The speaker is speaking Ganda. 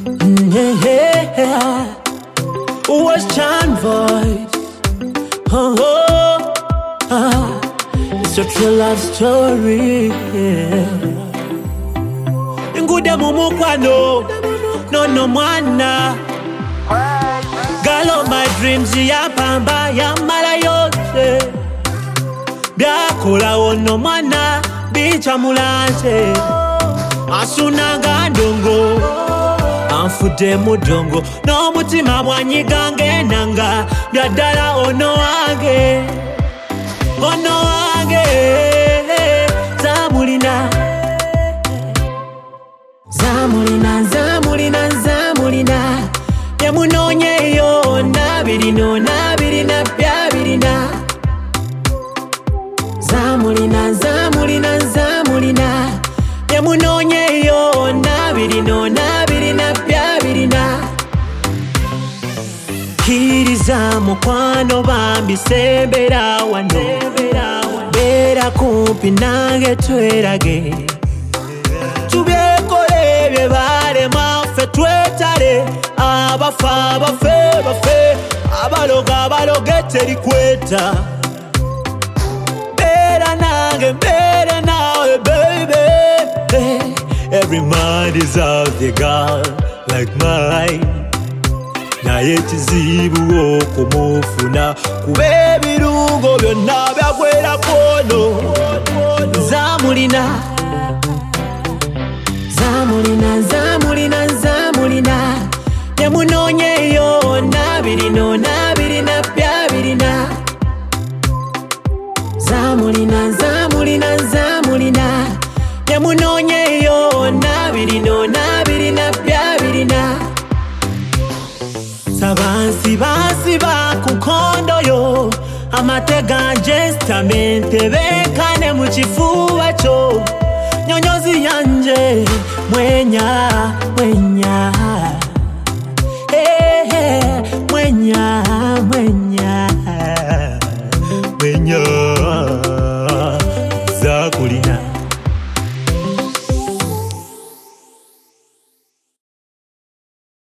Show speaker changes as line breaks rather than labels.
Yeah. Was Chan voice. It's a true love story. Ngude mumukwano no mwana. Girl of my dreams ya pamba ya mala yote. Byakola ono mwana bicha mulante. Asunanga ndongo anfude mudongo no mutima bwanyigange nanga byadala ono wange zamulina yemunonyeyo nabirino byabirina zamulina yemunonyeyo nabirino byabirina kiriza mukwano bambi sembera wano bera kumpi nange twerage tubyekole bye barema ffe twetale abafa bafe abaloge terikweta bera nange bera nawe baby. Every man deserves a girl like mine. Naye kizibu okumufuna kuba ebirungo byonna byagwera kwono. Zamulina yemunonyeyo nabirino byabirina. Zamulina yemunonyeyo nabirino byabirina. Sabansi bakukondo yo amatega gestamente bekane mu kifuba cyo nyonyozi yanje mwenya